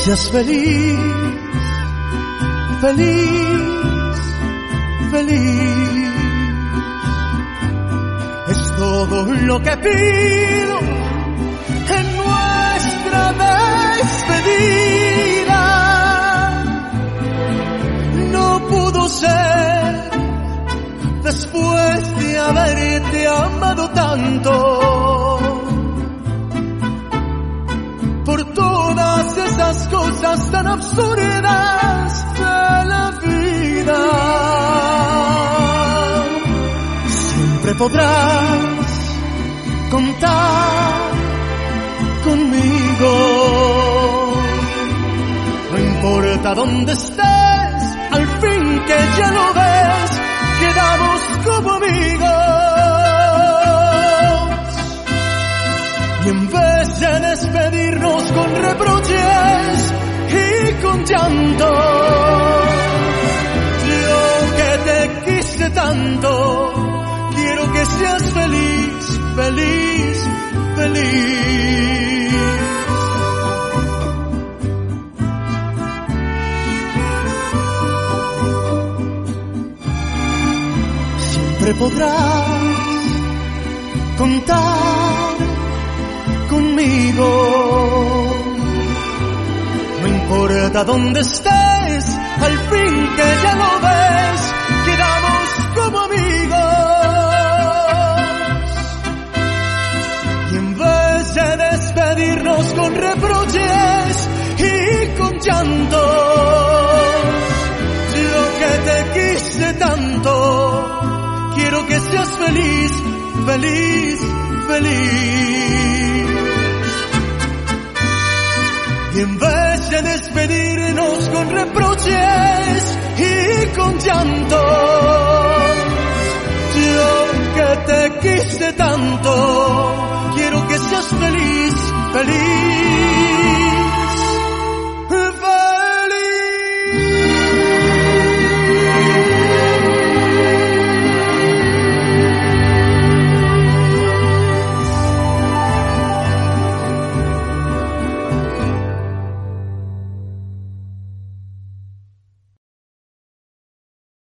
seas feliz, feliz, feliz. Es todo lo que pido en nuestra despedida. No pudo ser después de haberte amado tanto. Por todas esas cosas tan absurdas de la vida. Siempre podrás contar conmigo. No importa dónde estés, al fin que ya lo ves, quedamos como amigos. Y en vez de despedirnos con reproches y con llanto, yo que te quise tanto, quiero que seas feliz, feliz, feliz. Siempre podrás contar conmigo. No importa dónde estés, al fin que ya lo ves, quedamos como amigos. Y en vez de despedirnos con reproches y con llanto, yo que te quise tanto, quiero que seas feliz, feliz, feliz. Y en vez de despedirnos con reproches y con llanto, yo que te quise tanto, quiero que seas feliz, feliz.